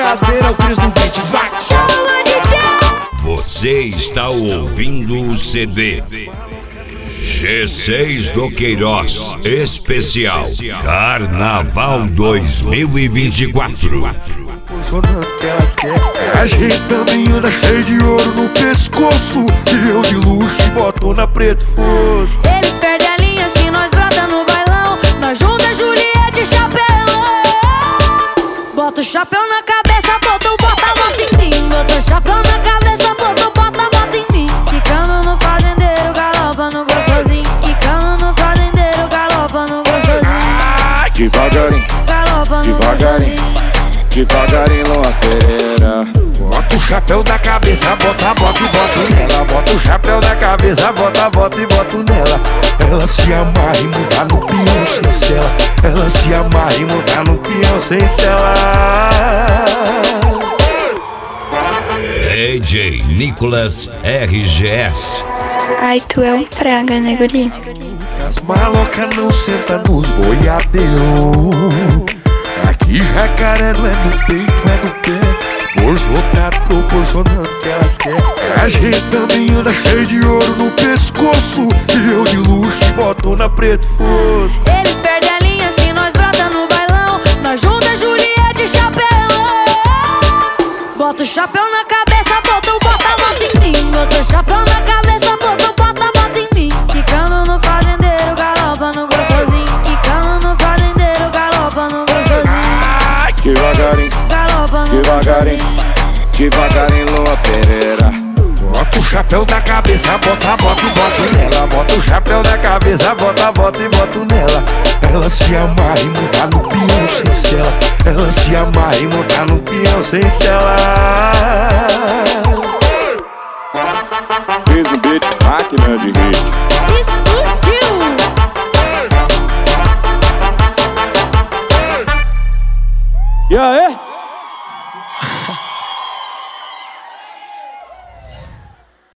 boiadeira, o Cris no beat, vai! Chama DJ! Você está ouvindo o CD G6 do Queiroz Especial Carnaval 2024. Ajeitando e anda cheio de ouro no pescoço, e eu de luxo e botona preto fosco. Eles perdem a linha se nós brota no bailão. Nós junta Juliette e chapelão. Bota o chapéu na cabeça, bota o bota em mim. Bota o chapéu na cabeça, bota o bota em mim. Quicando no fazendeiro, galopa no gostosinho. Quicando no fazendeiro, galopa no gostosinho. Devagarinho, Galopa no devagarinho, gostosinho. devagarinho, loteira. Bota o chapéu da cabeça, bota e boto nela. Bota o chapéu da cabeça, bota e boto nela. Ela se amarra e muda no peão sem cela. Ela se amarra e muda no peão sem cela. DJ Nicolas RGS. Ai, tu é um praga, né, guri? As malocas não sentam nos boiadeiros. Aqui jacaré não é no peito, é no pé. Bolso lotado proporcionando que elas querem. Ajeitando e anda cheio de ouro no pescoço, e eu de luxo e botona preto fosco. Eles perdem a linha se nós brota no bailão. Nós junta Juliette e chapelão. Bota o chapéu na cabeça, bota o bota em mim. Bota o chapéu na cabeça, bota o bota em mim. Quicando no fazendeiro, galopa no gostosinho. Quicando no fazendeiro, galopa no gostosinho. Devagarinho, Galopa no devagarinho, gostosinho. devagarinho, loteira. Bota o chapéu da cabeça, bota e boto nela. Bota o chapéu da cabeça, bota e boto nela. Ela se amarra e muda no peão sem cela. Ela se amarra e muda no peão sem cela. Fiz no beat, máquina de hit. Explodiu! E aí?